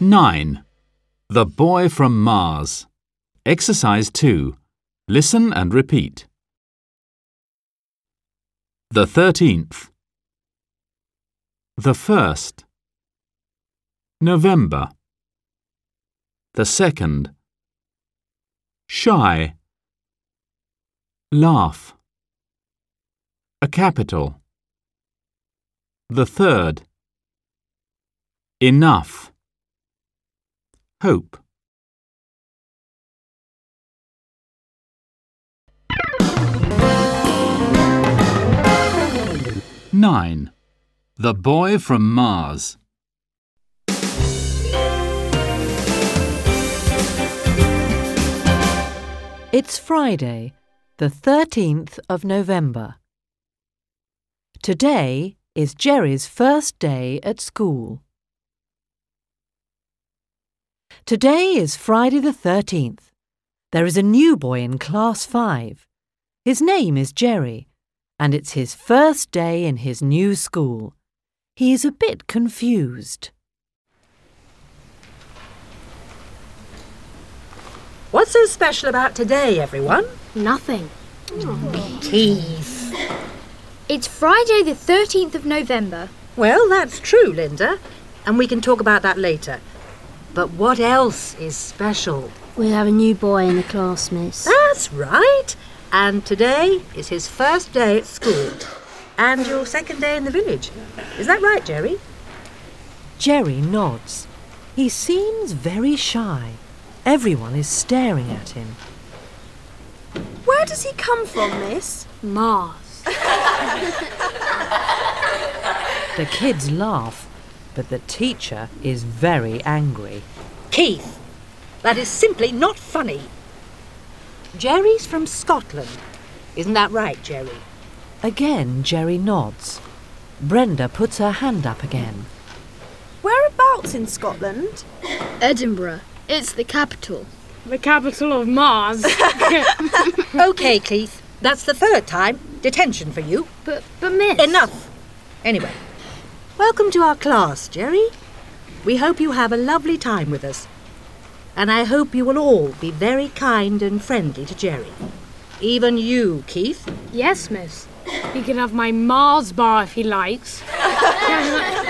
9. The Boy from Mars. Exercise 2. Listen and repeat. The 13th. The 1st. November. The 2nd. Shy. Laugh. A capital. The 3rd. Enough. Hope. Nine. The Boy from Mars. It's Friday, the 13th of November. Today is Jerry's first day at school. Today is Friday the 13th. There is a new boy in Class 5. His name is Jerry, and it's his first day in his new school. He is a bit confused. What's so special about today, everyone? Nothing. Keith. It's Friday the 13th of November. Well, that's true, Linda, and we can talk about that later. But what else is special? We have a new boy in the class, miss. That's right. And today is his first day at school. And your second day in the village. Is that right, Jerry? Jerry nods. He seems very shy. Everyone is staring at him. Where does he come from, miss? Mars. The kids laugh, but the teacher is very angry. Keith, that is simply not funny. Jerry's from Scotland. Isn't that right, Jerry? Again, Jerry nods. Brenda puts her hand up again. Whereabouts in Scotland? Edinburgh. It's the capital. The capital of Mars. OK, Keith. That's the third time. Detention for you. But miss... Enough. Anyway, welcome to our class, Jerry. We hope you have a lovely time with us. And I hope you will all be very kind and friendly to Jerry. Even you, Keith. Yes, miss. He can have my Mars bar if he likes.